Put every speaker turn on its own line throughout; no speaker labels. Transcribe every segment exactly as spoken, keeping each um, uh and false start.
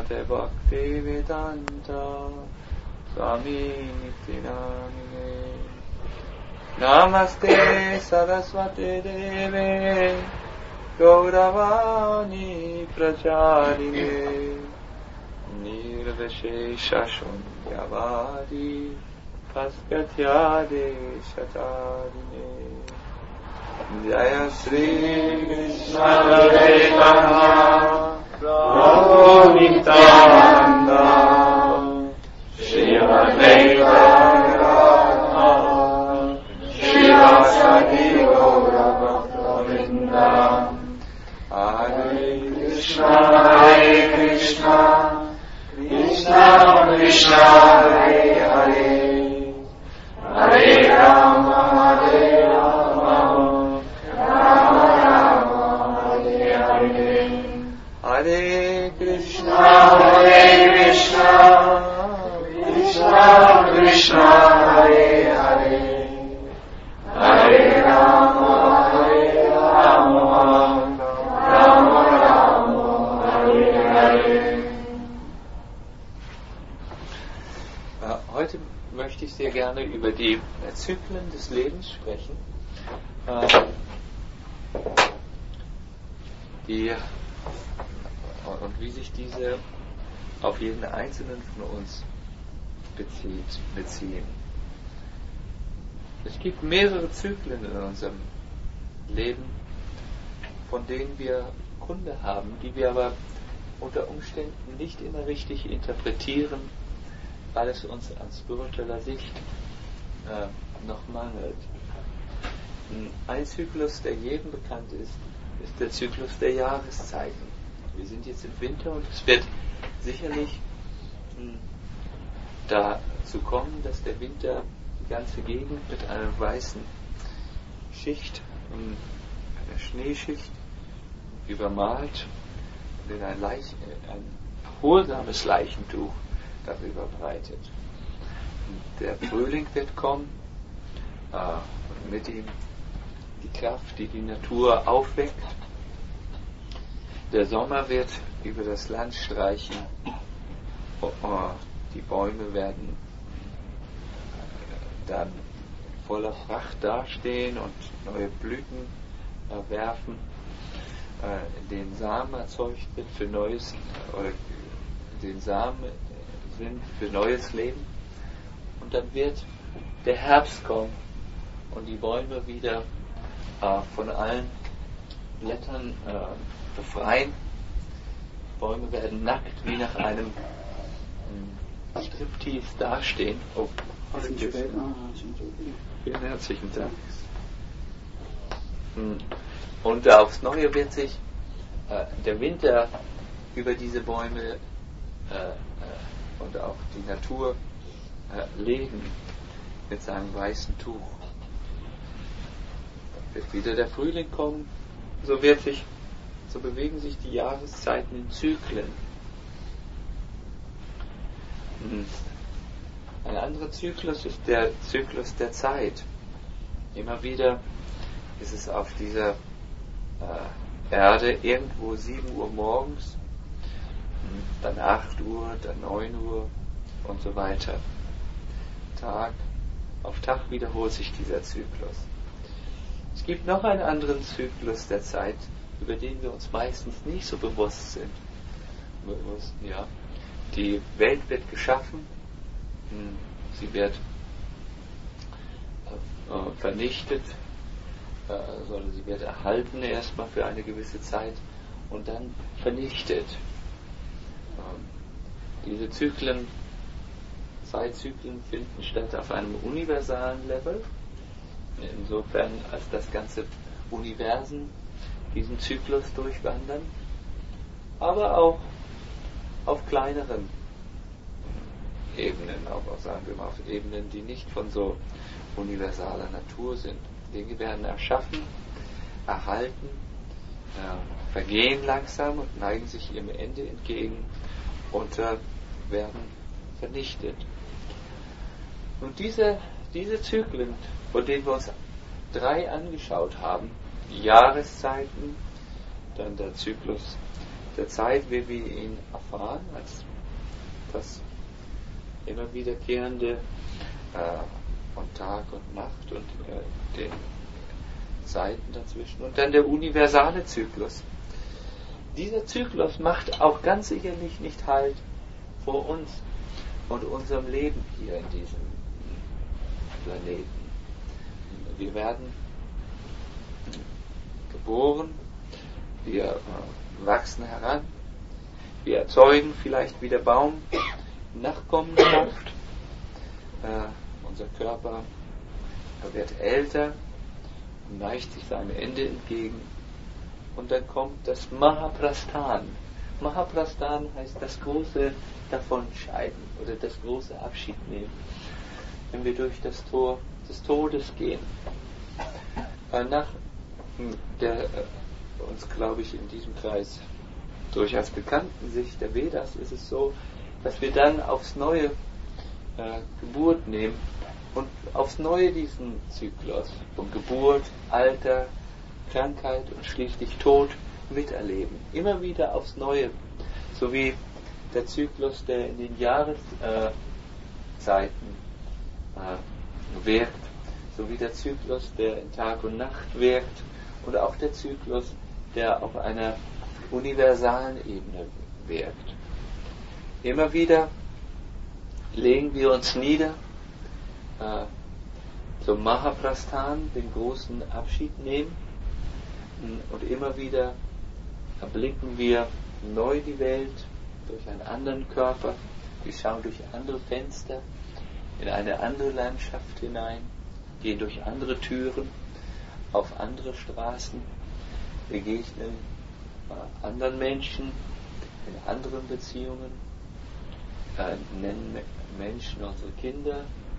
Srimate Bhaktivedanta Swami Nityanamine Namaste Saraswate Deve Gauravani Pracharine Nirvishesha Shunyavadi Paskatyade Shatarine Jaya Sri Krishna Chaitanya Prabhu Nityananda Shri Advaita Gadadhara Shivasati Gaura Bhakta-vrinda Hare Krishna Hare Krishna Krishna Krishna Hare Hare Hare Rama Hare Rama Rama Rama Hare Hare Hare Krishna Hare Krishna Krishna Krishna Hare Hare Hare Rama Hare Rama Rama Rama Hare Hare. Heute möchte ich sehr gerne über die Zyklen des Lebens sprechen, die und wie sich diese auf jeden einzelnen von uns bezieht, beziehen. Es gibt mehrere Zyklen in unserem Leben, von denen wir Kunde haben, die wir aber unter Umständen nicht immer richtig interpretieren, weil es uns an spiritueller Sicht äh, noch mangelt. Ein Zyklus, der jedem bekannt ist, ist der Zyklus der Jahreszeiten. Wir sind jetzt im Winter und es wird sicherlich mh, dazu kommen, dass der Winter die ganze Gegend mit einer weißen Schicht, mh, einer Schneeschicht übermalt und in ein, Leich, ein erholsames Leichentuch darüber breitet. Und der Frühling wird kommen äh, und mit ihm die Kraft, die die Natur aufweckt. Der Sommer wird über das Land streichen. Oh, oh, die Bäume werden dann voller Pracht dastehen und neue Blüten äh, werfen, äh, den Samen erzeugt wird für neues, oder den Samen sind für neues Leben. Und dann wird der Herbst kommen und die Bäume wieder äh, von allen Blättern äh, befreien. Bäume werden nackt wie nach einem ähm, Striptease dastehen. Oh, vielen herzlichen Dank. Und aufs Neue wird sich äh, der Winter über diese Bäume äh, äh, und auch die Natur äh, legen mit seinem weißen Tuch. Dann wird wieder der Frühling kommen, so wird sich, so bewegen sich die Jahreszeiten in Zyklen. Ein anderer Zyklus ist der Zyklus der Zeit. Immer wieder ist es auf dieser äh, Erde irgendwo sieben Uhr morgens, dann acht Uhr, dann neun Uhr und so weiter. Tag auf Tag wiederholt sich dieser Zyklus. Es gibt noch einen anderen Zyklus der Zeit, über den wir uns meistens nicht so bewusst sind. Bewusst, ja. Die Welt wird geschaffen, sie wird äh, vernichtet, äh, sondern sie wird erhalten erstmal für eine gewisse Zeit und dann vernichtet. Ähm, diese Zyklen, Zeitzyklen finden statt auf einem universalen Level, insofern als das ganze Universum diesen Zyklus durchwandern, aber auch auf kleineren Ebenen, auch sagen wir mal auf Ebenen, die nicht von so universaler Natur sind. Dinge werden erschaffen, erhalten, äh, vergehen langsam und neigen sich ihrem Ende entgegen und äh, werden vernichtet. Und diese, diese Zyklen, von denen wir uns drei angeschaut haben, die Jahreszeiten, dann der Zyklus der Zeit, wie wir ihn erfahren, als das immer wiederkehrende äh, und Tag und Nacht und äh, den Zeiten dazwischen und dann der universale Zyklus. Dieser Zyklus macht auch ganz sicherlich nicht Halt vor uns und unserem Leben hier in diesem Planeten. Wir werden geboren, wir äh, wachsen heran, wir erzeugen vielleicht wie der Baum Nachkommenschaft, äh, unser Körper wird älter und neigt sich seinem Ende entgegen und dann kommt das Mahaprasthan. Mahaprasthan heißt das große Davonscheiden oder das große Abschiednehmen, wenn wir durch das Tor des Todes gehen. Äh, nach der äh, uns, glaube ich, in diesem Kreis durchaus bekannten Sicht der Vedas ist es so, dass wir dann aufs Neue äh, Geburt nehmen und aufs Neue diesen Zyklus von Geburt, Alter, Krankheit und schließlich Tod miterleben. Immer wieder aufs Neue. So wie der Zyklus, der in den Jahreszeiten äh, wirkt, so wie der Zyklus, der in Tag und Nacht wirkt und auch der Zyklus, der auf einer universalen Ebene wirkt. Immer wieder legen wir uns nieder äh, zum Mahaprasthan, den großen Abschied nehmen, und immer wieder erblicken wir neu die Welt durch einen anderen Körper, wir schauen durch andere Fenster in eine andere Landschaft hinein, gehen durch andere Türen auf andere Straßen, begegnen äh, anderen Menschen in anderen Beziehungen, äh, nennen Menschen unsere Kinder,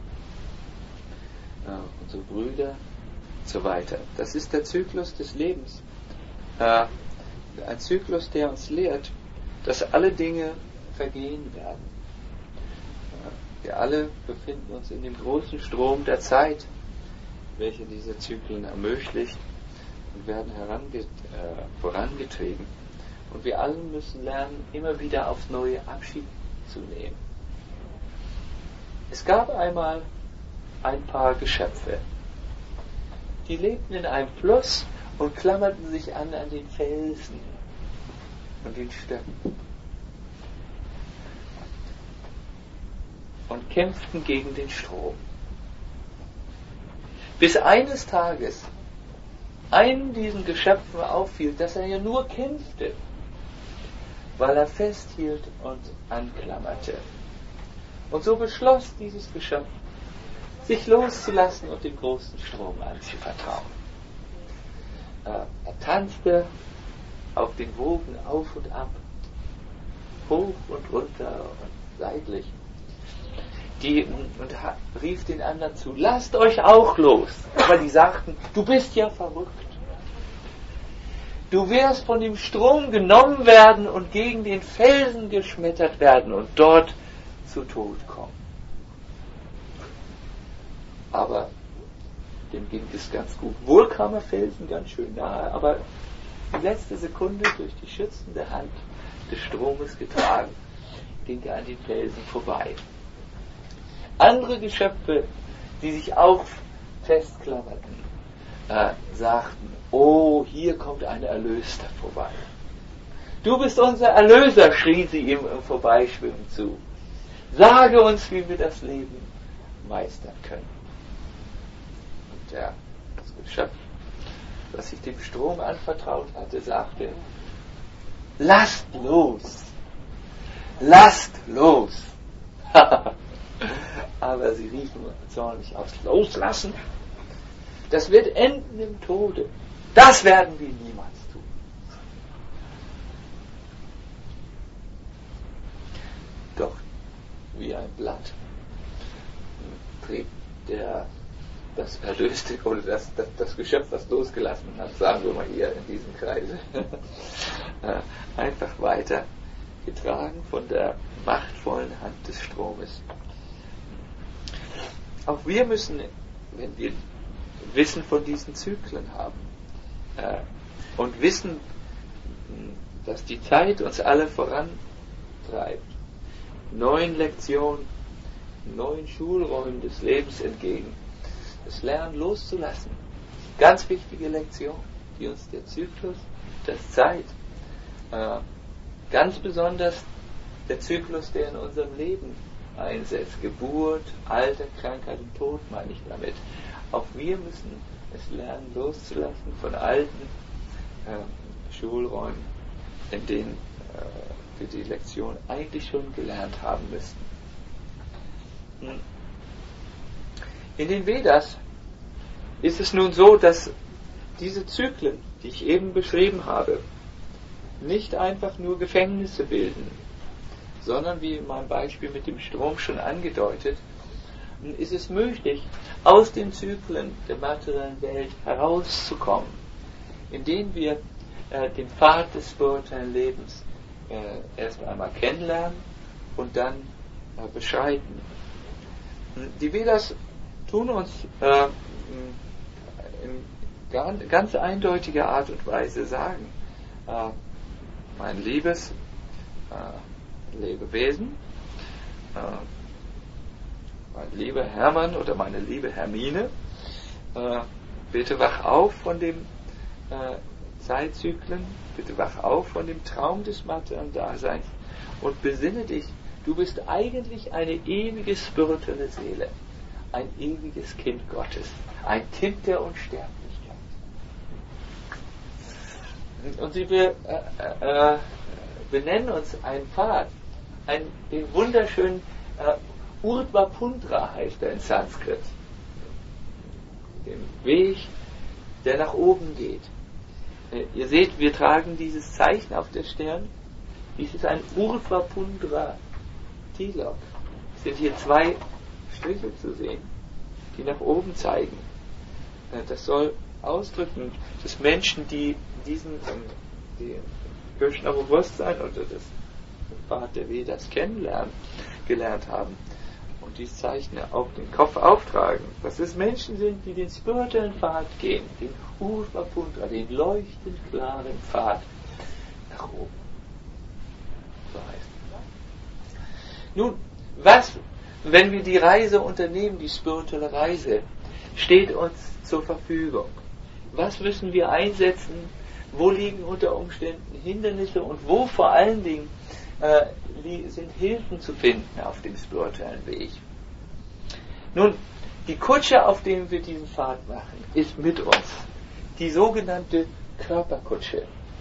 äh, unsere Brüder und so weiter. Das ist der Zyklus des Lebens. Äh, ein Zyklus, der uns lehrt, dass alle Dinge vergehen werden. Äh, wir alle befinden uns in dem großen Strom der Zeit, welcher diese Zyklen ermöglicht und werden herange- äh, vorangetrieben. Und wir alle müssen lernen, immer wieder aufs Neue Abschied zu nehmen. Es gab einmal ein paar Geschöpfe, die lebten in einem Fluss und klammerten sich an an den Felsen und den Stöcken und kämpften gegen den Strom. Bis eines Tages einem diesen Geschöpfen auffiel, dass er ja nur kämpfte, weil er festhielt und anklammerte. Und so beschloss dieses Geschöpf, sich loszulassen und dem großen Strom anzuvertrauen. Er tanzte auf den Wogen auf und ab, hoch und runter und seitlich. Die, und rief den anderen zu, lasst euch auch los. Aber die sagten, du bist ja verrückt. Du wirst von dem Strom genommen werden und gegen den Felsen geschmettert werden und dort zu Tod kommen. Aber dem ging es ganz gut. Wohl kam er Felsen ganz schön nahe, aber die letzte Sekunde durch die schützende Hand des Stromes getragen, ging er an den Felsen vorbei. Andere Geschöpfe, die sich auch festklammerten, äh, sagten, oh, hier kommt ein Erlöster vorbei. Du bist unser Erlöser, schrien sie ihm im Vorbeischwimmen zu. Sage uns, wie wir das Leben meistern können. Und der, das Geschöpf, das sich dem Strom anvertraut hatte, sagte, lasst los, lasst los. Aber sie riefen zornig aus, loslassen, das wird enden im Tode. Das werden wir niemals tun. Doch wie ein Blatt trieb der, das Erlöste oder das, das, das Geschöpf, das losgelassen hat, sagen wir mal hier in diesem Kreise, einfach weiter, getragen von der machtvollen Hand des Stromes. Auch wir müssen, wenn wir Wissen von diesen Zyklen haben äh, und wissen, dass die Zeit uns alle vorantreibt. Neuen Lektionen, neuen Schulräumen des Lebens entgegen. Das Lernen loszulassen. Ganz wichtige Lektion, die uns der Zyklus, das Zeit, äh, ganz besonders der Zyklus, der in unserem Leben einsetzt. Geburt, Alter, Krankheit und Tod meine ich damit. Auch wir müssen es lernen loszulassen von alten äh, Schulräumen, in denen äh, wir die Lektion eigentlich schon gelernt haben müssten. Hm. In den Vedas ist es nun so, dass diese Zyklen, die ich eben beschrieben habe, nicht einfach nur Gefängnisse bilden, sondern wie in meinem Beispiel mit dem Strom schon angedeutet, ist es möglich, aus den Zyklen der materiellen Welt herauszukommen, indem wir äh, den Pfad des spirituellen Lebens äh, erst einmal kennenlernen und dann äh, beschreiten. Die Vedas tun uns äh, in ganz eindeutiger Art und Weise sagen, äh, mein liebes äh, Lebewesen, äh, mein lieber Hermann oder meine liebe Hermine, äh, bitte wach auf von dem äh, Zeitzyklen, bitte wach auf von dem Traum des materiellen Daseins und besinne dich, du bist eigentlich eine ewige spirituelle Seele, ein ewiges Kind Gottes, ein Kind der Unsterblichkeit. Und sie be, äh, äh, benennen uns einen Pfad, einen, den wunderschönen äh, Urdhva Pundra heißt er in Sanskrit. Den Weg, der nach oben geht. Äh, ihr seht, wir tragen dieses Zeichen auf der Stirn. Dies ist ein Urdhva Pundra Tilak. Es sind hier zwei Striche zu sehen, die nach oben zeigen. Äh, das soll ausdrücken, dass Menschen, die diesen ähm, die Krishna-Bewusstsein oder das Pfad der Vedas kennenlernen, gelernt haben und dieses Zeichen auf den Kopf auftragen, dass es Menschen sind, die den spirituellen Pfad gehen, den Urdhva Pundra, den leuchtend klaren Pfad nach oben. So heißt es. Nun, was, wenn wir die Reise unternehmen, die spirituelle Reise, steht uns zur Verfügung? Was müssen wir einsetzen? Wo liegen unter Umständen Hindernisse und wo vor allen Dingen äh, sind Hilfen zu finden auf dem spirituellen Weg? Nun, die Kutsche, auf der wir diesen Pfad machen, ist mit uns. Die sogenannte Körperkutsche.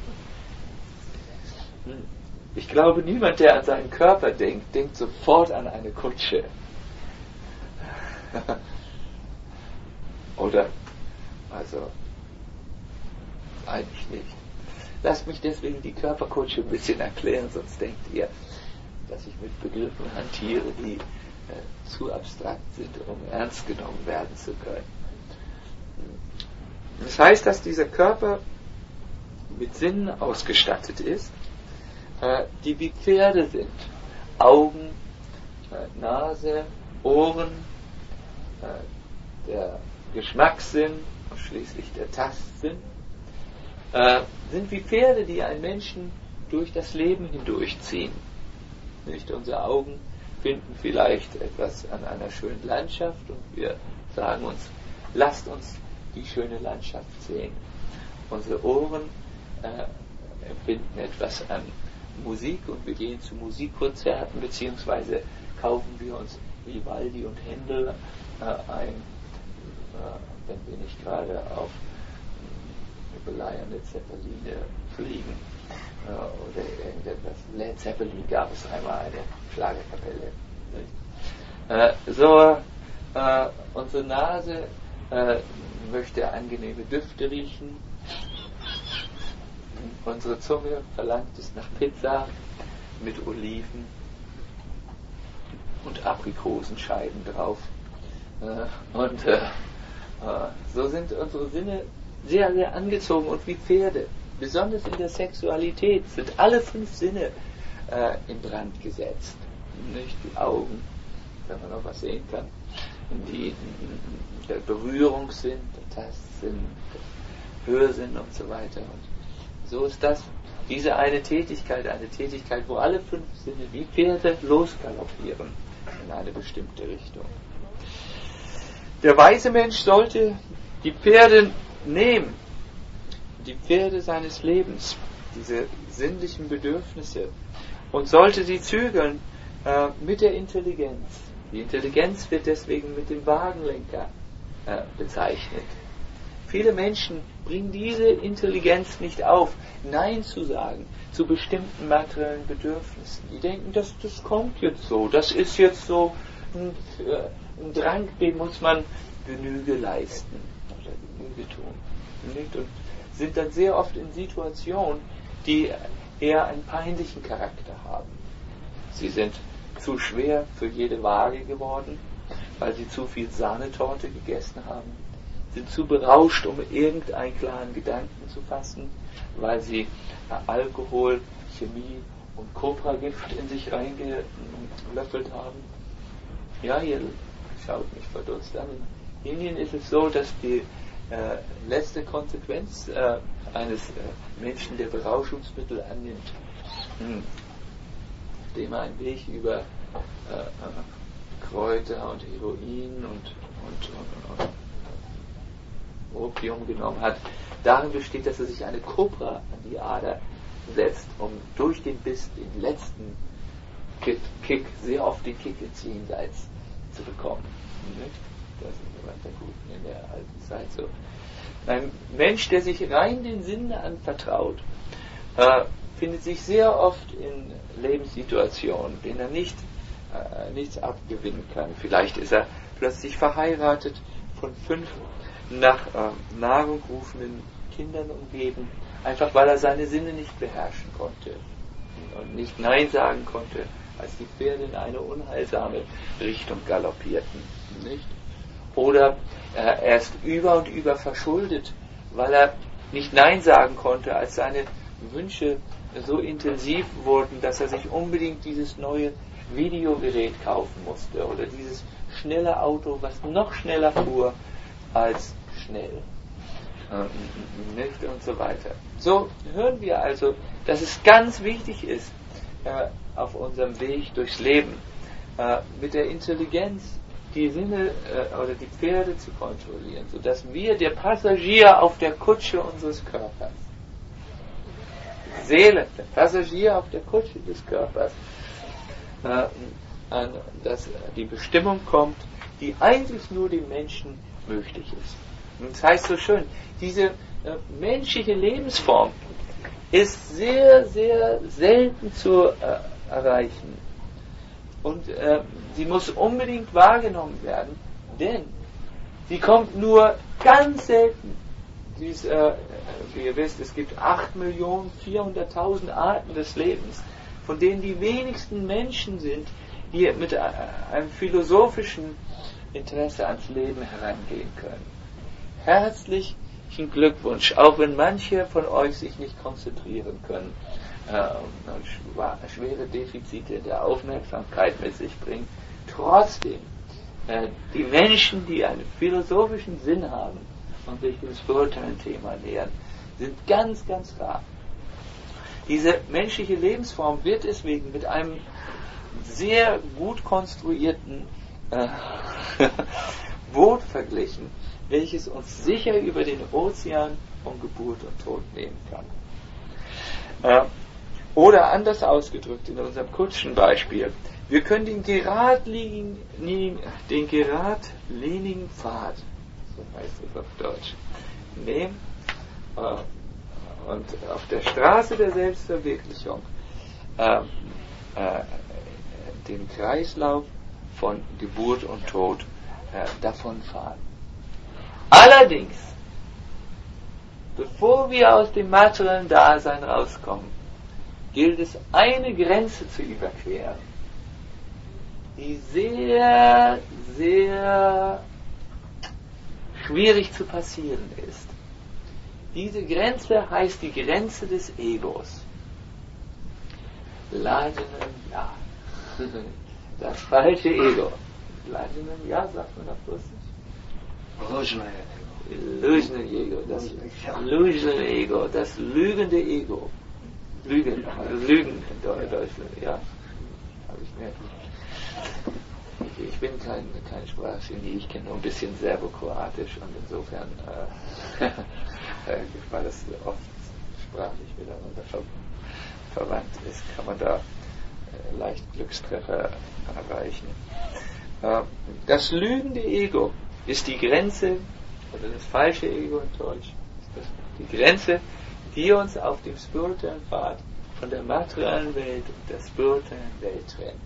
Ich glaube, niemand, der an seinen Körper denkt, denkt sofort an eine Kutsche. Oder, also, eigentlich nicht. Lasst mich deswegen die Körperkutsche ein bisschen erklären, sonst denkt ihr, dass ich mit Begriffen hantiere, die äh, zu abstrakt sind, um ernst genommen werden zu können. Das heißt, dass dieser Körper mit Sinnen ausgestattet ist, äh, die wie Pferde sind. Augen, äh, Nase, Ohren, äh, der Geschmackssinn und schließlich der Tastsinn, äh, sind wie Pferde, die einen Menschen durch das Leben hindurchziehen. Nicht? Unsere Augen finden vielleicht etwas an einer schönen Landschaft und wir sagen uns, lasst uns die schöne Landschaft sehen. Unsere Ohren äh, empfinden etwas an Musik und wir gehen zu Musikkonzerten beziehungsweise kaufen wir uns Vivaldi und Händel äh, ein, äh, wenn wir nicht gerade auf beleierne Zeppeline fliegen äh, oder irgendetwas. Led Zeppelin gab es einmal eine Schlagerkapelle. Äh, so, äh, unsere Nase äh, möchte angenehme Düfte riechen. Unsere Zunge verlangt es nach Pizza mit Oliven und Aprikosenscheiben drauf. Äh, und äh, äh, so sind unsere Sinne sehr, sehr angezogen und wie Pferde. Besonders in der Sexualität sind alle fünf Sinne äh, in Brand gesetzt. Nicht die Augen, wenn man noch was sehen kann. Die, der Berührungssinn, der Tastsinn, der Hörsinn und so weiter. Und so ist das Diese eine Tätigkeit, eine Tätigkeit, wo alle fünf Sinne wie Pferde losgaloppieren in eine bestimmte Richtung. Der weise Mensch sollte die Pferde nehmen, die Pferde seines Lebens, diese sinnlichen Bedürfnisse, und sollte sie zügeln äh, mit der Intelligenz. Die Intelligenz wird deswegen mit dem Wagenlenker äh, bezeichnet. Viele Menschen bringen diese Intelligenz nicht auf, Nein zu sagen zu bestimmten materiellen Bedürfnissen. Die denken, das, das kommt jetzt so, das ist jetzt so ein, ein Drang, dem muss man Genüge leisten oder Genüge tun. Und sind dann sehr oft in Situationen, die eher einen peinlichen Charakter haben. Sie sind zu schwer für jede Waage geworden, weil sie zu viel Sahnetorte gegessen haben, sind zu berauscht, um irgendeinen klaren Gedanken zu fassen, weil sie äh, Alkohol, Chemie und Kobragift in sich reingelöffelt haben. Ja, ihr schaut mich verdutzt an. In Indien ist es so, dass die äh, letzte Konsequenz äh, eines äh, Menschen, der Berauschungsmittel annimmt, hm, dem er einen Weg über äh, äh, Kräuter und Heroin und, und, und, und Opium genommen hat, darin besteht, dass er sich eine Kobra an die Ader setzt, um durch den Biss den letzten Kick, Kick sehr oft den Kick ins Jenseits zu bekommen. Nicht? Das ist bei der Guten in der alten Zeit so. Ein Mensch, der sich rein den Sinnen anvertraut, äh, findet sich sehr oft in Lebenssituationen, denen er nicht, äh, nichts abgewinnen kann. Vielleicht ist er plötzlich verheiratet, von fünf nach äh, Nahrung rufenden Kindern umgeben, einfach weil er seine Sinne nicht beherrschen konnte und nicht Nein sagen konnte, als die Pferde in eine unheilsame Richtung galoppierten. Nicht? Oder äh, er ist über und über verschuldet, weil er nicht Nein sagen konnte, als seine Wünsche so intensiv wurden, dass er sich unbedingt dieses neue Videogerät kaufen musste oder dieses schnelle Auto, was noch schneller fuhr als schnell. Äh, nicht und so weiter. So hören wir also, dass es ganz wichtig ist, äh, auf unserem Weg durchs Leben äh, mit der Intelligenz die Sinne äh, oder die Pferde zu kontrollieren, sodass wir, der Passagier auf der Kutsche unseres Körpers, Seele, der Passagier auf der Kutsche des Körpers, äh, an dass die Bestimmung kommt, die eigentlich nur dem Menschen möglich ist. Und das heißt so schön, diese äh, menschliche Lebensform ist sehr, sehr selten zu äh, erreichen. Und äh, sie muss unbedingt wahrgenommen werden, denn sie kommt nur ganz selten. Dies, äh, wie ihr wisst, es gibt acht Millionen vierhunderttausend Arten des Lebens, von denen die wenigsten Menschen sind, die mit einem philosophischen Interesse ans Leben herangehen können. Herzlichen Glückwunsch, auch wenn manche von euch sich nicht konzentrieren können äh, und schwere Defizite der Aufmerksamkeit mit sich bringen. Trotzdem, äh, die Menschen, die einen philosophischen Sinn haben und sich dem spirituellen Thema nähern, sind ganz, ganz rar. Diese menschliche Lebensform wird deswegen mit einem sehr gut konstruierten äh, Boot verglichen, welches uns sicher über den Ozean von Geburt und Tod nehmen kann. Äh, oder anders ausgedrückt in unserem Kutschenbeispiel, wir können den geradlinigen, den geradlinigen Pfad, so heißt es auf Deutsch, nehmen äh, und auf der Straße der Selbstverwirklichung äh, äh, den Kreislauf von Geburt und Tod äh, davonfahren. Allerdings, bevor wir aus dem materiellen Dasein rauskommen, gilt es, eine Grenze zu überqueren, die sehr, sehr schwierig zu passieren ist. Diese Grenze heißt die Grenze des Egos. Lajenem Ja. Das falsche Ego. Lajenem Ja sagt man auf Russisch. Illusional Ego. Das illusional Ego, das lügende Ego. Lügen, also Lügen in Deutschland, ja. Habe ich mir. Ich, ich bin kein, kein Sprachgenie, ich kenne nur ein bisschen Serbokroatisch und insofern äh, weil das oft sprachlich miteinander ver verwandt ist, kann man da äh, leicht Glückstreffer erreichen. Äh, das lügende Ego ist die Grenze, oder das falsche Ego in Deutsch, ist das die Grenze, die uns auf dem spirituellen Pfad von der materiellen Welt und der spirituellen Welt trennt.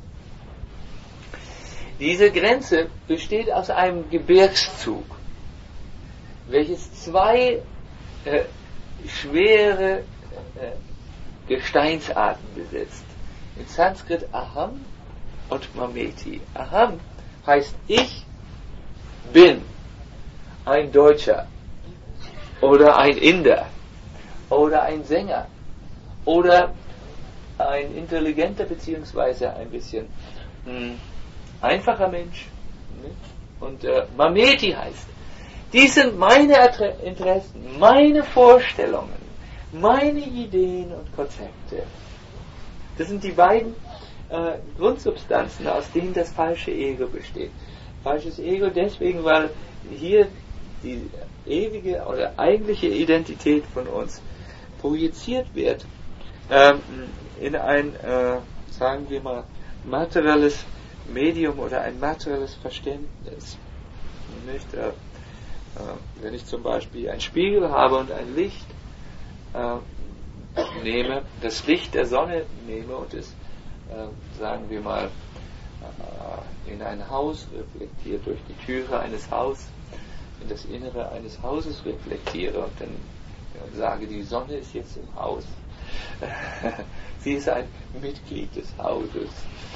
Diese Grenze besteht aus einem Gebirgszug, welches zwei äh, schwere äh, Gesteinsarten besitzt. In Sanskrit Aham und Mameti. Aham heißt ich bin ein Deutscher oder ein Inder oder ein Sänger oder ein intelligenter beziehungsweise ein bisschen mh, einfacher Mensch. Und äh, Mameti heißt, dies sind meine Interessen, meine Vorstellungen, meine Ideen und Konzepte. Das sind die beiden äh, Grundsubstanzen, aus denen das falsche Ego besteht. Falsches Ego deswegen, weil hier die ewige oder eigentliche Identität von uns projiziert wird ähm, in ein, äh, sagen wir mal, materielles Medium oder ein materielles Verständnis. Nicht, äh, äh, wenn ich zum Beispiel einen Spiegel habe und ein Licht äh, nehme, das Licht der Sonne nehme und es, äh, sagen wir mal, äh, in ein Haus reflektiert, durch die Türe eines Hauses, in das Innere eines Hauses reflektiere und dann ja, sage, die Sonne ist jetzt im Haus. Sie ist ein Mitglied des Hauses.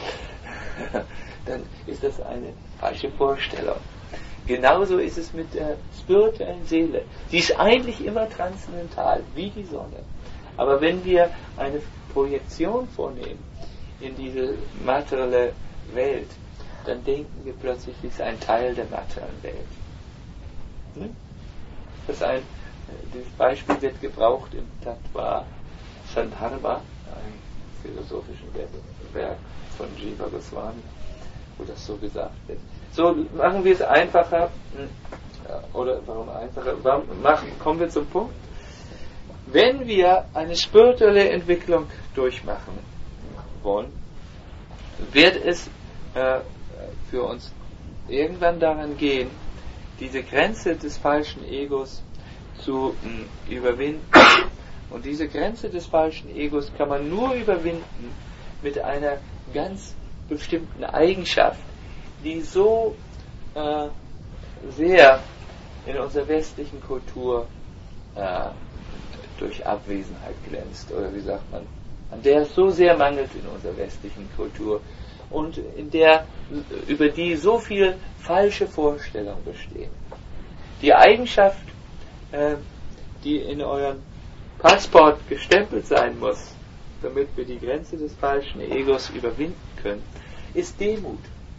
Dann ist das eine falsche Vorstellung. Genauso ist es mit der spirituellen Seele. Die ist eigentlich immer transzendental, wie die Sonne. Aber wenn wir eine Projektion vornehmen in diese materielle Welt, dann denken wir plötzlich, sie ist ein Teil der materiellen Welt. Hm? Das ist ein, dieses Beispiel wird gebraucht im Tattva Sandharma, einem philosophischen Werk von Jiva Goswami, wo das so gesagt wird. So machen wir es einfacher, oder warum einfacher? Warum machen, kommen wir zum Punkt. Wenn wir eine spirituelle Entwicklung durchmachen wollen, wird es äh, für uns irgendwann daran gehen, diese Grenze des falschen Egos zu mh, überwinden. Und diese Grenze des falschen Egos kann man nur überwinden mit einer ganz bestimmten Eigenschaft, die so äh, sehr in unserer westlichen Kultur äh, durch Abwesenheit glänzt, oder wie sagt man, an der es so sehr mangelt in unserer westlichen Kultur und in der, über die so viel falsche Vorstellungen bestehen. Die Eigenschaft, äh, die in eurem Passport gestempelt sein muss, damit wir die Grenze des falschen Egos überwinden können, ist Demut.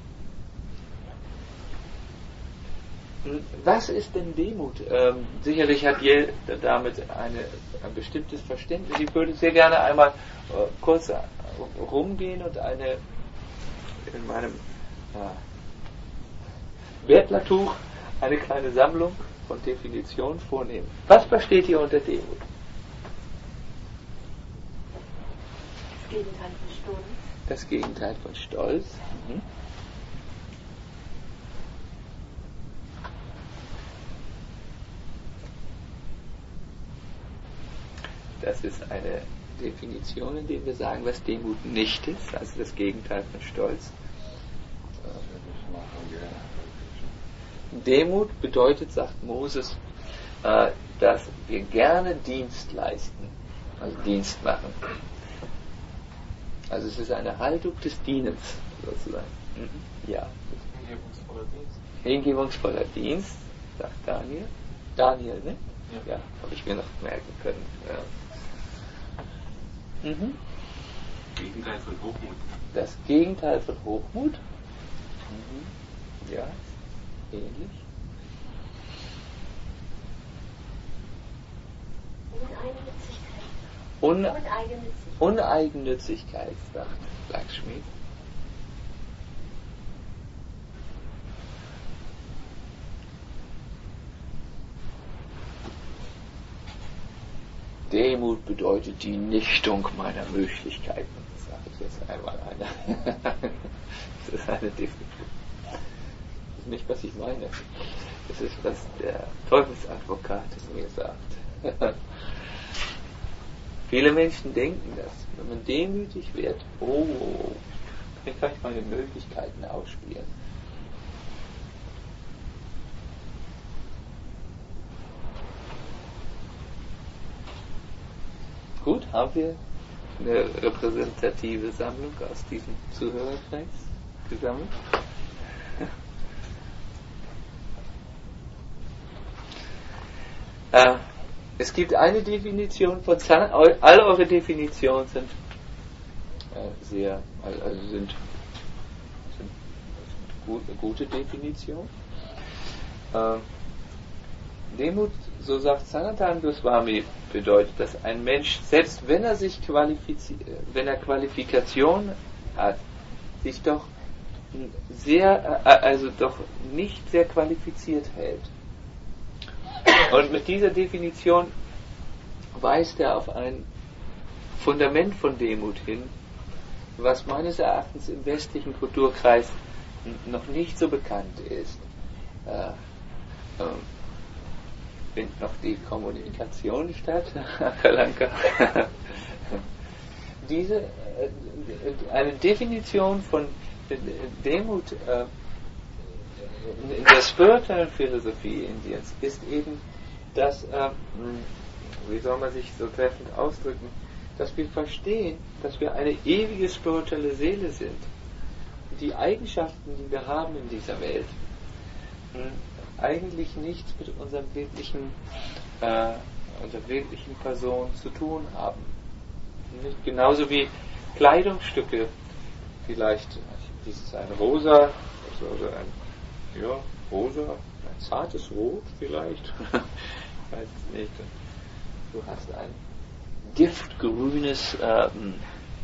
Was ist denn Demut? Ähm, sicherlich hat jeder damit eine, ein bestimmtes Verständnis. Ich würde sehr gerne einmal äh, kurz rumgehen und eine in meinem äh, Bettlertuch eine kleine Sammlung von Definitionen vornehmen. Was versteht ihr unter Demut?
Das Gegenteil von Stolz.
Das Gegenteil von Stolz. Mhm. Das ist eine Definition, in der wir sagen, was Demut nicht ist, also das Gegenteil von Stolz. Demut bedeutet, sagt Moses, äh, dass wir gerne Dienst leisten, also Dienst machen. Also es ist eine Haltung des Dienens, sozusagen. Mhm. Ja.
Hingebungsvoller Dienst.
Hingebungsvoller Dienst, sagt Daniel. Daniel, ne?
Ja,
ja habe ich mir noch merken können. Ja. Mhm.
Gegenteil von Hochmut.
Das Gegenteil von Hochmut. Mhm. Ja, ähnlich.
Uneigennützigkeit.
Un
Uneigennützig.
Uneigennützigkeit, sagt Lakshmi. Demut bedeutet die Nichtung meiner Möglichkeiten. Das sage ich jetzt einmal einer. Das ist eine Definition. Das ist nicht, was ich meine. Das ist, was der Teufelsadvokat mir sagt. Viele Menschen denken das. Wenn man demütig wird, oh, oh, oh, dann kann ich meine Möglichkeiten ausspielen. Gut, haben wir eine repräsentative Sammlung aus diesem Zuhörerkreis gesammelt? äh, es gibt eine Definition von Sana, alle eure Definitionen sind äh, sehr, also sind, sind gut, eine gute Definition. Äh, Demut, so sagt Sanatana Goswami, bedeutet, dass ein Mensch, selbst wenn er sich qualifiziert, wenn er Qualifikation hat, sich doch sehr, also doch nicht sehr qualifiziert hält. Und mit dieser Definition weist er auf ein Fundament von Demut hin, was meines Erachtens im westlichen Kulturkreis noch nicht so bekannt ist. Äh, äh, findet noch die Kommunikation statt, Kalanka. Diese, äh, eine Definition von Demut äh, in der spirituellen Philosophie Indiens ist eben, dass, äh, wie soll man sich so treffend ausdrücken, dass wir verstehen, dass wir eine ewige spirituelle Seele sind. Und die Eigenschaften, die wir haben in dieser Welt, mh, eigentlich nichts mit unserem wirklichen, äh, unserer wirklichen Person zu tun haben. Nicht genauso wie Kleidungsstücke, vielleicht, dies ist ein rosa, also ein, ja, rosa, ein zartes Rot vielleicht, ich weiß es nicht. Du hast ein giftgrünes, ähm,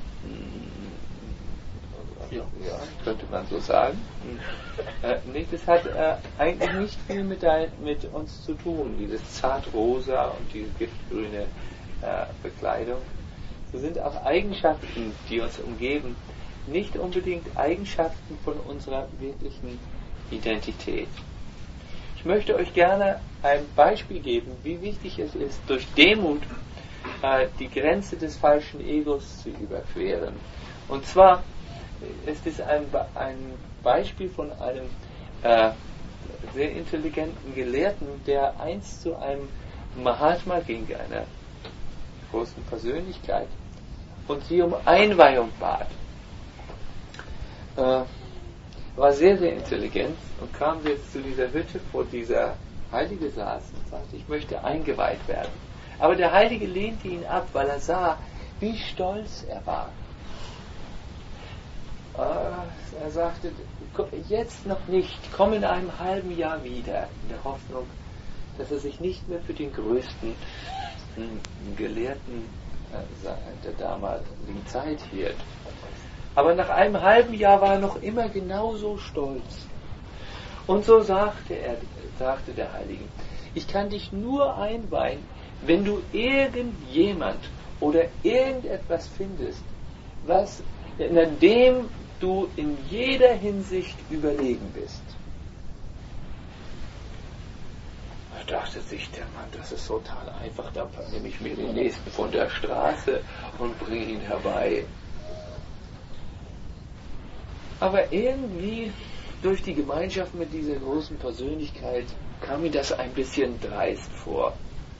ja, könnte man so sagen. Äh, nee, das hat äh, eigentlich nicht viel mit, dein, mit uns zu tun, dieses zartrosa und diese giftgrüne äh, Bekleidung. So sind auch Eigenschaften, die uns umgeben, nicht unbedingt Eigenschaften von unserer wirklichen Identität. Ich möchte euch gerne ein Beispiel geben, wie wichtig es ist, durch Demut äh, die Grenze des falschen Egos zu überqueren. Und zwar ist es ein, ein Beispiel von einem äh, sehr intelligenten Gelehrten, der einst zu einem Mahatma ging, einer großen Persönlichkeit, und sie um Einweihung bat. Äh, war sehr, sehr intelligent und kam jetzt zu dieser Hütte, wo dieser Heilige saß und sagte, ich möchte eingeweiht werden. Aber der Heilige lehnte ihn ab, weil er sah, wie stolz er war. Er sagte, jetzt noch nicht, komm in einem halben Jahr wieder, in der Hoffnung, dass er sich nicht mehr für den größten Gelehrten der damaligen Zeit hielt. Aber nach einem halben Jahr war er noch immer genauso stolz. Und so sagte er, sagte der Heilige, ich kann dich nur einweihen, wenn du irgendjemand oder irgendetwas findest, was in dem du in jeder Hinsicht überlegen bist. Da dachte sich der Mann, das ist total einfach, da nehme ich mir den nächsten von der Straße und bringe ihn herbei. Aber irgendwie durch die Gemeinschaft mit dieser großen Persönlichkeit kam ihm das ein bisschen dreist vor.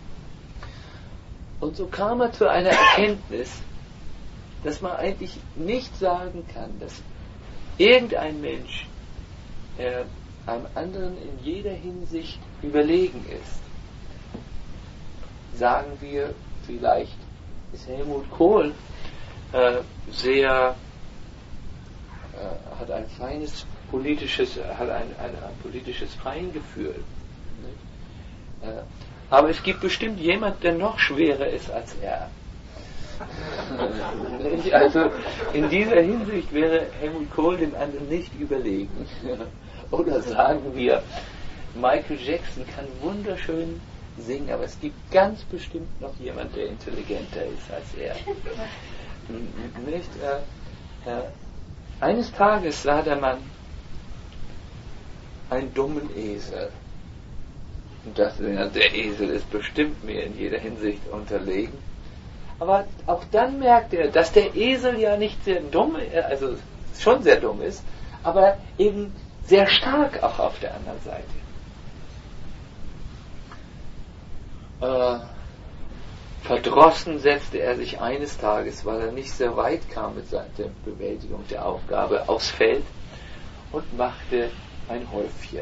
Und so kam er zu einer Erkenntnis, dass man eigentlich nicht sagen kann, dass irgendein Mensch äh, einem anderen in jeder Hinsicht überlegen ist. Sagen wir, vielleicht ist Helmut Kohl äh, sehr, äh, hat ein feines politisches, hat ein, ein, ein politisches Feingefühl. Äh, aber es gibt bestimmt jemand, der noch schwerer ist als er. Also in dieser Hinsicht wäre Helmut Kohl dem anderen nicht überlegen. Oder sagen wir, Michael Jackson kann wunderschön singen, aber es gibt ganz bestimmt noch jemand, der intelligenter ist als er. Nicht? Äh, äh, eines Tages sah der Mann einen dummen Esel und dachte, ja, der Esel ist bestimmt mir in jeder Hinsicht unterlegen. Aber auch dann merkte er, dass der Esel ja nicht sehr dumm, also schon sehr dumm ist, aber eben sehr stark auch auf der anderen Seite. Äh, verdrossen setzte er sich eines Tages, weil er nicht sehr weit kam mit seiner Bewältigung der Aufgabe, aufs Feld und machte ein Häufchen.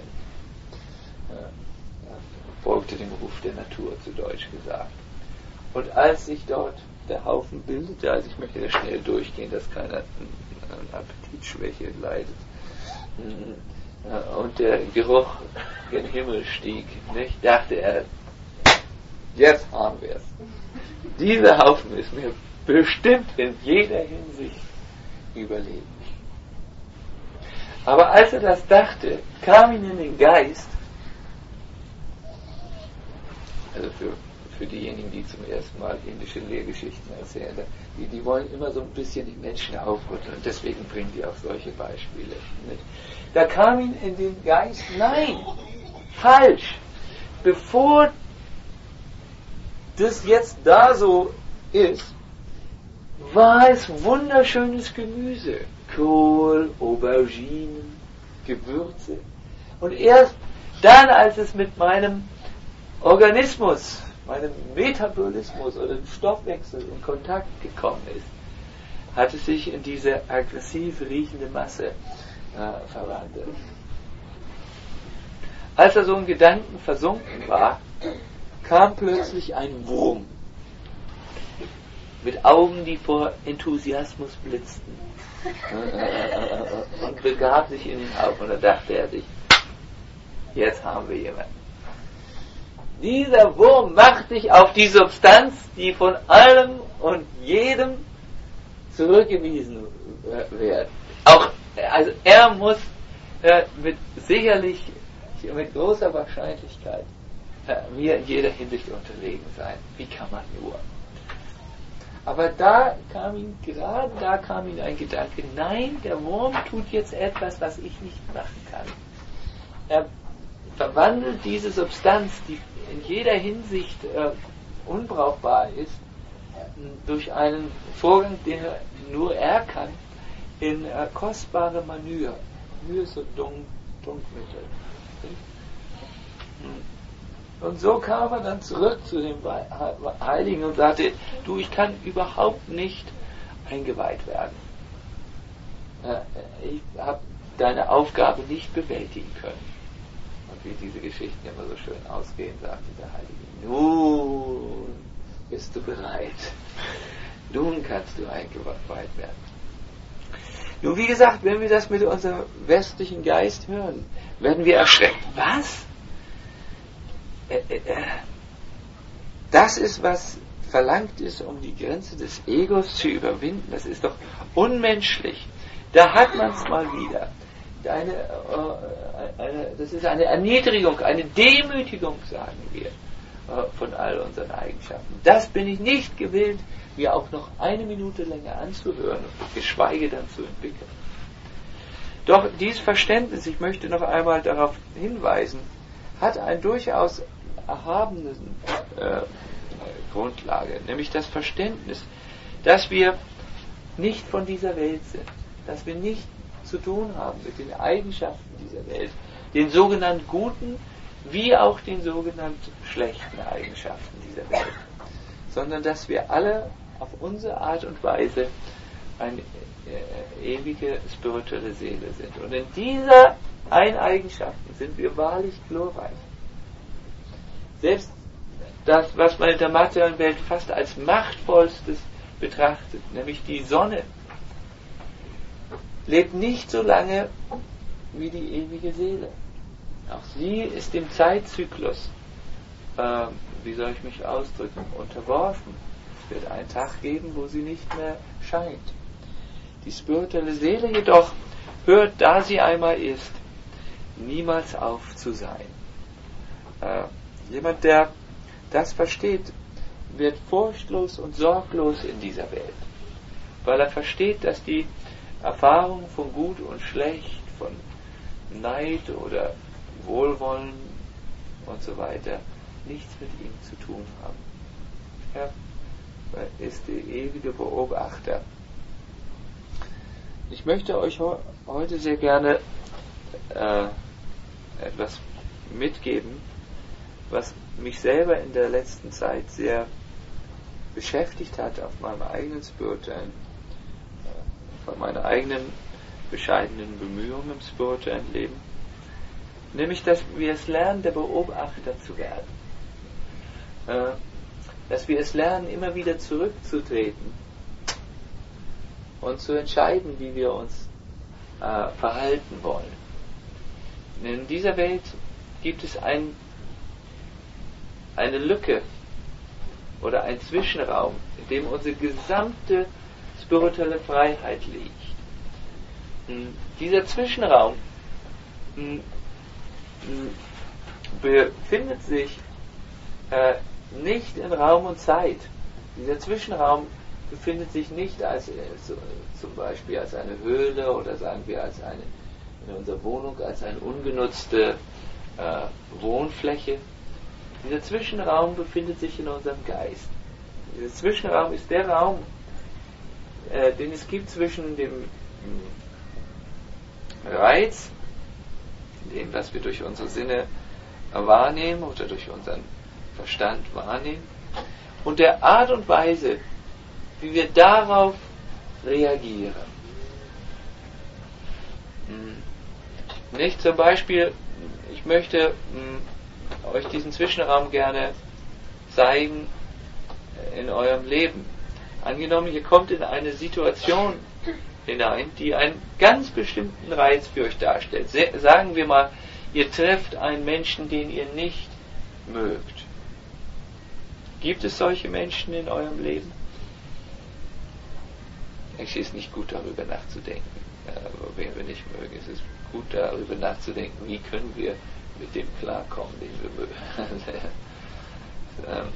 Äh, folgte dem Ruf der Natur, zu Deutsch gesagt. Und als sich dort der Haufen bildete, also ich möchte da schnell durchgehen, dass keiner an Appetitschwäche leidet, und der Geruch gen Himmel stieg, nicht, dachte er, jetzt haben wir es. Dieser Haufen ist mir bestimmt in jeder Hinsicht überlegen. Aber als er das dachte, kam ihm in den Geist, also für, für diejenigen, die zum ersten Mal indische Lehrgeschichten erzählen, die, die wollen immer so ein bisschen die Menschen aufrütteln und deswegen bringen die auch solche Beispiele. Nicht? Da kam ihm in den Geist, nein, falsch, bevor das jetzt da so ist, war es wunderschönes Gemüse, Kohl, Auberginen, Gewürze. Und erst dann, als es mit meinem Organismus, meinem Metabolismus oder dem Stoffwechsel in Kontakt gekommen ist, hat es sich in diese aggressiv riechende Masse äh, verwandelt. Als er so in Gedanken versunken war, kam plötzlich ein Wurm mit Augen, die vor Enthusiasmus blitzten, und begab sich in den Haufen. Und da dachte er sich, jetzt haben wir jemanden. Dieser Wurm macht sich auf die Substanz, die von allem und jedem zurückgewiesen wird. Auch, also er muss äh, mit sicherlich, mit großer Wahrscheinlichkeit äh, mir in jeder Hinsicht unterlegen sein. Wie kann man nur? Aber da kam ihm, gerade da kam ihm ein Gedanke, nein, der Wurm tut jetzt etwas, was ich nicht machen kann. Er verwandelt diese Substanz, die in jeder Hinsicht äh, unbrauchbar ist, durch einen Vorgang, den er, nur er kann, in äh, kostbare Manure. Manure ist so Dung, Dungmittel. Und so kam er dann zurück zu dem Heiligen und sagte, du, ich kann überhaupt nicht eingeweiht werden. Ich habe deine Aufgabe nicht bewältigen können. Und wie diese Geschichten immer so schön ausgehen, sagte der Heilige, nun bist du bereit. Nun kannst du eingeweiht werden. Nun, wie gesagt, wenn wir das mit unserem westlichen Geist hören, werden wir erschreckt. Was? Das ist, was verlangt ist, um die Grenze des Egos zu überwinden. Das ist doch unmenschlich. Da hat man es mal wieder. Eine, äh, eine, das ist eine Erniedrigung, eine Demütigung, sagen wir, äh, von all unseren Eigenschaften. Das bin ich nicht gewillt, mir auch noch eine Minute länger anzuhören, geschweige dann zu entwickeln. Doch dieses Verständnis, ich möchte noch einmal darauf hinweisen, hat eine durchaus erhabene äh, Grundlage, nämlich das Verständnis, dass wir nicht von dieser Welt sind, dass wir nicht zu tun haben mit den Eigenschaften dieser Welt, den sogenannten guten wie auch den sogenannten schlechten Eigenschaften dieser Welt, sondern dass wir alle auf unsere Art und Weise eine äh, ewige spirituelle Seele sind. Und in dieser Eineigenschaften sind wir wahrlich glorreich. Selbst das, was man in der materiellen Welt fast als machtvollstes betrachtet, nämlich die Sonne, lebt nicht so lange wie die ewige Seele. Auch sie ist dem Zeitzyklus, äh, wie soll ich mich ausdrücken, unterworfen. Es wird einen Tag geben, wo sie nicht mehr scheint. Die spirituelle Seele jedoch hört, da sie einmal ist, niemals auf zu sein. Äh, jemand, der das versteht, wird furchtlos und sorglos in dieser Welt, weil er versteht, dass die Erfahrung von Gut und Schlecht, von Neid oder Wohlwollen und so weiter nichts mit ihm zu tun haben. Er ist der ewige Beobachter. Ich möchte euch heute sehr gerne äh, etwas mitgeben, was mich selber in der letzten Zeit sehr beschäftigt hat auf meinem eigenen spirituellen, äh, von meiner eigenen bescheidenen Bemühungen im spirituellen Leben, nämlich, dass wir es lernen, der Beobachter zu werden, äh, dass wir es lernen, immer wieder zurückzutreten und zu entscheiden, wie wir uns äh, verhalten wollen. In dieser Welt gibt es ein, eine Lücke oder ein Zwischenraum, in dem unsere gesamte spirituelle Freiheit liegt. Und dieser Zwischenraum m, m, befindet sich äh, nicht in Raum und Zeit. Dieser Zwischenraum befindet sich nicht als äh, so, zum Beispiel als eine Höhle oder sagen wir als eine in unserer Wohnung als eine ungenutzte äh, Wohnfläche. Dieser Zwischenraum befindet sich in unserem Geist. Dieser Zwischenraum ist der Raum, äh, den es gibt zwischen dem mh, Reiz, dem, was wir durch unsere Sinne wahrnehmen oder durch unseren Verstand wahrnehmen, und der Art und Weise, wie wir darauf reagieren. Hm. Nicht zum Beispiel, ich möchte mh, euch diesen Zwischenraum gerne zeigen in eurem Leben. Angenommen, ihr kommt in eine Situation hinein, die einen ganz bestimmten Reiz für euch darstellt. Se- sagen wir mal, ihr trefft einen Menschen, den ihr nicht mögt. Gibt es solche Menschen in eurem Leben? Es ist nicht gut, darüber nachzudenken, aber wen wir nicht mögen. Es ist gut, darüber nachzudenken, wie können wir mit dem klarkommen, den wir mögen. ähm.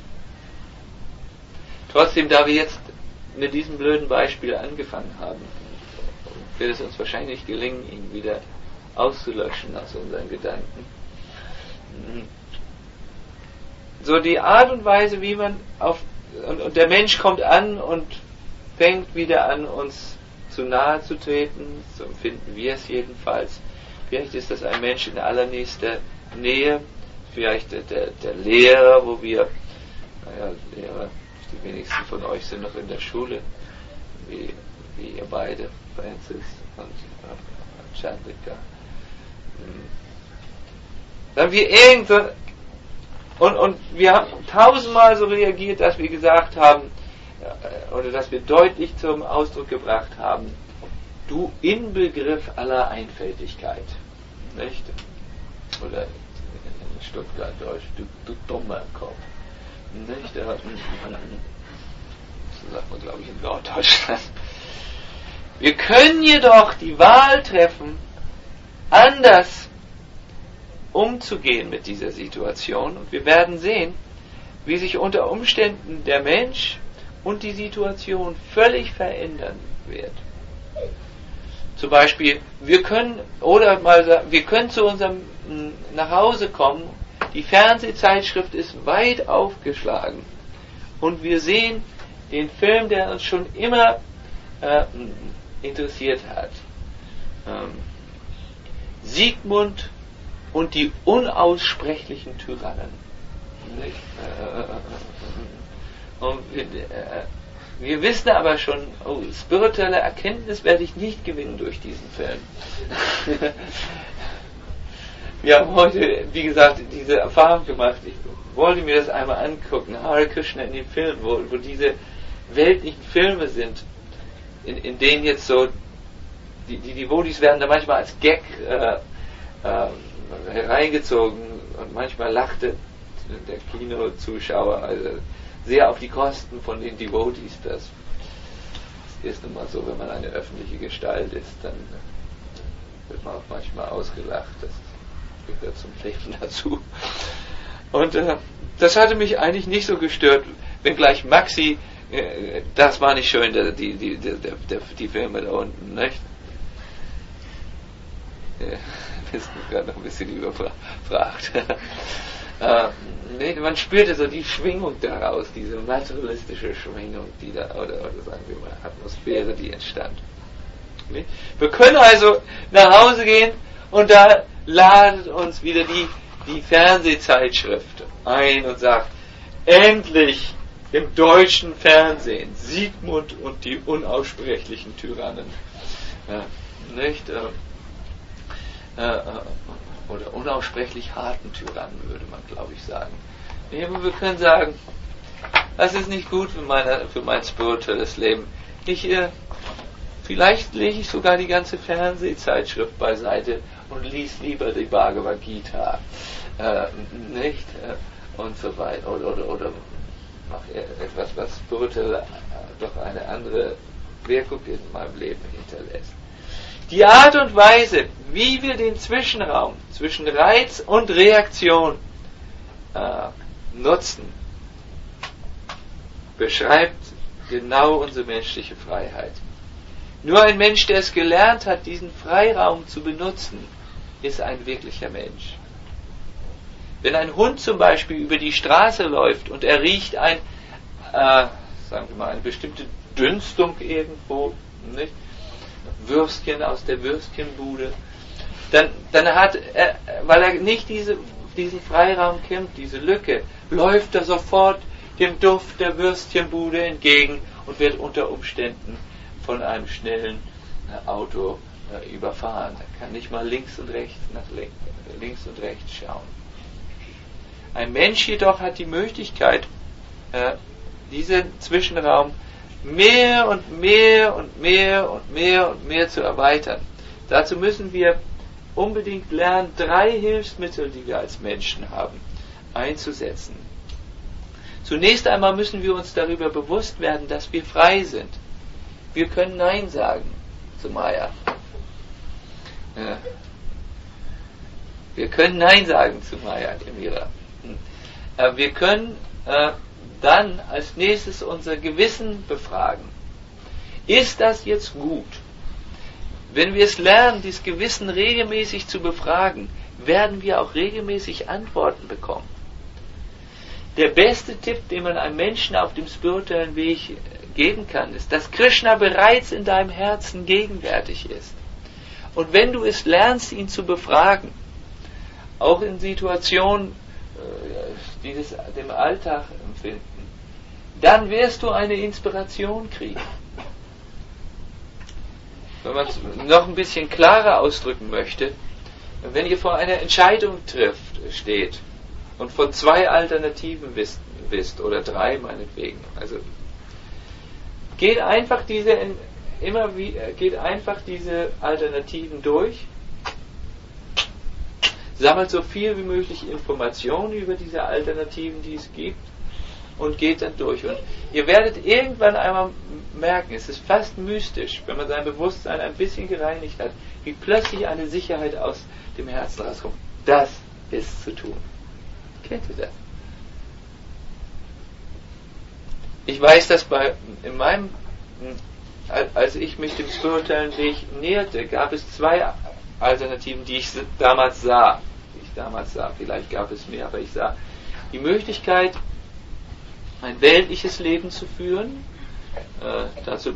Trotzdem, da wir jetzt mit diesem blöden Beispiel angefangen haben, wird es uns wahrscheinlich gelingen, ihn wieder auszulöschen aus unseren Gedanken. So die Art und Weise, wie man auf, und, und der Mensch kommt an und fängt wieder an, uns zu nahe zu treten, so empfinden wir es jedenfalls. Vielleicht ist das ein Mensch in allernächster Nähe, vielleicht der, der, der Lehrer, wo wir, naja, Lehrer, die wenigsten von euch sind noch in der Schule, wie, wie ihr beide, Francis und äh, Chandrika. Dann wir irgendwo, und, und wir haben tausendmal so reagiert, dass wir gesagt haben, äh, oder dass wir deutlich zum Ausdruck gebracht haben, du Inbegriff aller Einfältigkeit. Nicht? Oder in Stuttgart Deutsch, du, du dummer Kopf. Nicht? So sagt man, glaube ich, in Norddeutschland. Wir können jedoch die Wahl treffen, anders umzugehen mit dieser Situation, und wir werden sehen, wie sich unter Umständen der Mensch und die Situation völlig verändern wird. Zum Beispiel, wir können, oder mal sagen, wir können zu unserem m, nach Hause kommen, die Fernsehzeitschrift ist weit aufgeschlagen und wir sehen den Film, der uns schon immer äh, interessiert hat. Ähm, Sigmund und die unaussprechlichen Tyrannen. Nicht? Äh, und wir, äh, wir wissen aber schon, oh, spirituelle Erkenntnis werde ich nicht gewinnen durch diesen Film. Wir haben heute, wie gesagt, diese Erfahrung gemacht. Ich wollte mir das einmal angucken. Hare Krishna in den Filmen, wo, wo diese weltlichen Filme sind, in, in denen jetzt so die, die Devotees werden da manchmal als Gag äh, äh, hereingezogen und manchmal lachte der Kinozuschauer, also sehr auf die Kosten von den Devotees. Das ist nun mal so, wenn man eine öffentliche Gestalt ist, dann wird man auch manchmal ausgelacht. Das gehört zum Leben dazu. Und äh, das hatte mich eigentlich nicht so gestört, wenngleich Maxi, äh, das war nicht schön, der, die, die, der, der, die Filme da unten, nicht? Ja, bist du gerade noch ein bisschen überfragt. äh, nee, man spürte so die Schwingung daraus, diese materialistische Schwingung, die da, oder, oder sagen wir mal, Atmosphäre, die entstand. Nee? Wir können also nach Hause gehen und da ladet uns wieder die, die Fernsehzeitschrift ein und sagt, endlich im deutschen Fernsehen Sigmund und die unaussprechlichen Tyrannen. Ja, nicht? Äh, äh, oder unaussprechlich harten Tyrannen, würde man, glaube ich, sagen. Nee, aber wir können sagen, das ist nicht gut für, meine, für mein spirituelles Leben. Ich, äh, vielleicht lege ich sogar die ganze Fernsehzeitschrift beiseite und lies lieber die Bhagavad Gita. Äh, nicht? Äh, und so weiter. Oder, oder, oder mache etwas, was spirituell äh, doch eine andere Wirkung in meinem Leben hinterlässt. Die Art und Weise, wie wir den Zwischenraum zwischen Reiz und Reaktion äh, nutzen, beschreibt genau unsere menschliche Freiheit. Nur ein Mensch, der es gelernt hat, diesen Freiraum zu benutzen, ist ein wirklicher Mensch. Wenn ein Hund zum Beispiel über die Straße läuft und er riecht ein, äh, sagen wir mal, eine bestimmte Dünstung irgendwo, nicht? Würstchen aus der Würstchenbude, dann, dann hat er, weil er nicht diese, diesen Freiraum kennt, diese Lücke, läuft er sofort dem Duft der Würstchenbude entgegen und wird unter Umständen von einem schnellen äh, Auto äh, überfahren. Er kann nicht mal links und rechts nach link, links und rechts schauen. Ein Mensch jedoch hat die Möglichkeit, äh, diesen Zwischenraum mehr und mehr und mehr und mehr und mehr zu erweitern. Dazu müssen wir unbedingt lernen, drei Hilfsmittel, die wir als Menschen haben, einzusetzen. Zunächst einmal müssen wir uns darüber bewusst werden, dass wir frei sind. Wir können Nein sagen zu Maya. Ja. Wir können Nein sagen zu Maya, Emira. Wir können äh, dann als nächstes unser Gewissen befragen. Ist das jetzt gut? Wenn wir es lernen, dieses Gewissen regelmäßig zu befragen, werden wir auch regelmäßig Antworten bekommen. Der beste Tipp, den man einem Menschen auf dem spirituellen Weg geben kann, ist, dass Krishna bereits in deinem Herzen gegenwärtig ist. Und wenn du es lernst, ihn zu befragen, auch in Situationen, die das dem Alltag empfinden, dann wirst du eine Inspiration kriegen. Wenn man es noch ein bisschen klarer ausdrücken möchte, wenn ihr vor einer Entscheidung trifft, steht und von zwei Alternativen wisst, wisst oder drei meinetwegen, also geht einfach diese immer wie, geht einfach diese Alternativen durch, sammelt so viel wie möglich Informationen über diese Alternativen, die es gibt, und geht dann durch. Und ihr werdet irgendwann einmal merken, es ist fast mystisch, wenn man sein Bewusstsein ein bisschen gereinigt hat, wie plötzlich eine Sicherheit aus dem Herzen rauskommt. Das ist zu tun. Kennt ihr das? Ich weiß, dass bei in meinem, als ich mich dem spirituellen Weg näherte, gab es zwei Alternativen, die ich damals sah. Die ich damals sah. Vielleicht gab es mehr, aber ich sah die Möglichkeit, ein weltliches Leben zu führen, äh, dazu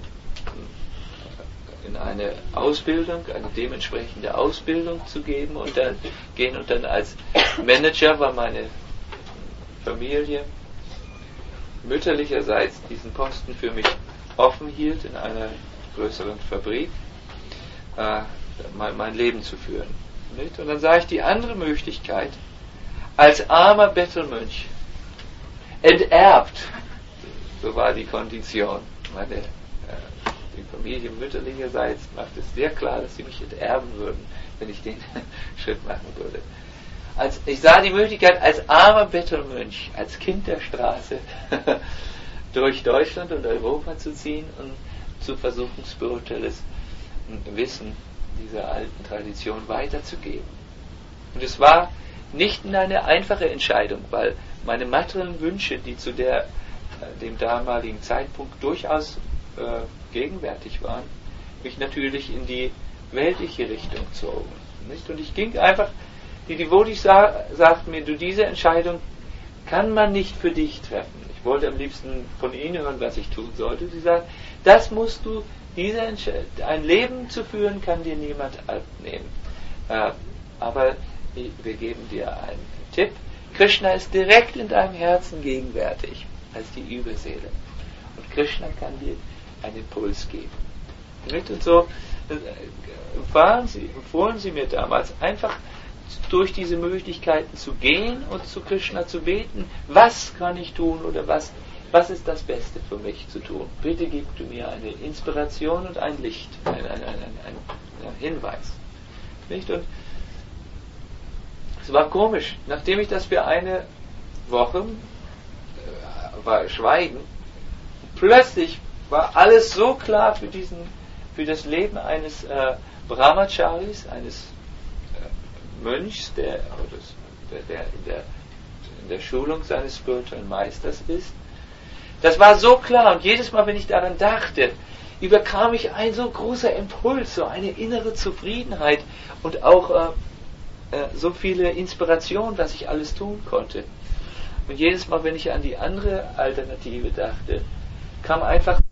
in eine Ausbildung, eine dementsprechende Ausbildung zu geben und dann gehen und dann als Manager, weil meine Familie mütterlicherseits diesen Posten für mich offen hielt in einer größeren Fabrik, äh, mein, mein Leben zu führen. Nicht? Und dann sah ich die andere Möglichkeit, als armer Bettelmönch, enterbt, so war die Kondition. Meine äh, die Familie mütterlicherseits macht es sehr klar, dass sie mich enterben würden, wenn ich den Schritt machen würde. als, ich sah die Möglichkeit, als armer Bettelmönch, als Kind der Straße, durch Deutschland und Europa zu ziehen und zu versuchen, spirituelles Wissen dieser alten Tradition weiterzugeben. Und es war nicht eine einfache Entscheidung, weil meine materiellen Wünsche, die zu der, dem damaligen Zeitpunkt durchaus äh, gegenwärtig waren, mich natürlich in die weltliche Richtung zogen. Nicht? Und ich ging einfach, die Devotis sa- sagten mir, du, diese Entscheidung kann man nicht für dich treffen. Ich wollte am liebsten von ihnen hören, was ich tun sollte. Sie sagten, das musst du, diese Entsch- ein Leben zu führen, kann dir niemand abnehmen. Äh, aber wir geben dir einen Tipp. Krishna ist direkt in deinem Herzen gegenwärtig, als die Überseele. Und Krishna kann dir einen Impuls geben. Und so empfahlen sie, empfohlen sie mir damals, einfach durch diese Möglichkeiten zu gehen und zu Krishna zu beten. Was kann ich tun oder was, was ist das Beste für mich zu tun? Bitte gib du mir eine Inspiration und ein Licht, ein, ein, ein, ein, ein Hinweis. Nicht? Und es war komisch. Nachdem ich das für eine Woche äh, war Schweigen, plötzlich war alles so klar für diesen, für das Leben eines äh, Brahmacharis, eines äh, Mönchs, der, oder der, der, in der in der Schulung seines spirituellen Meisters ist. Das war so klar, und jedes Mal, wenn ich daran dachte, überkam ich ein so großer Impuls, so eine innere Zufriedenheit und auch äh, so viele Inspirationen, was ich alles tun konnte. Und jedes Mal, wenn ich an die andere Alternative dachte, kam einfach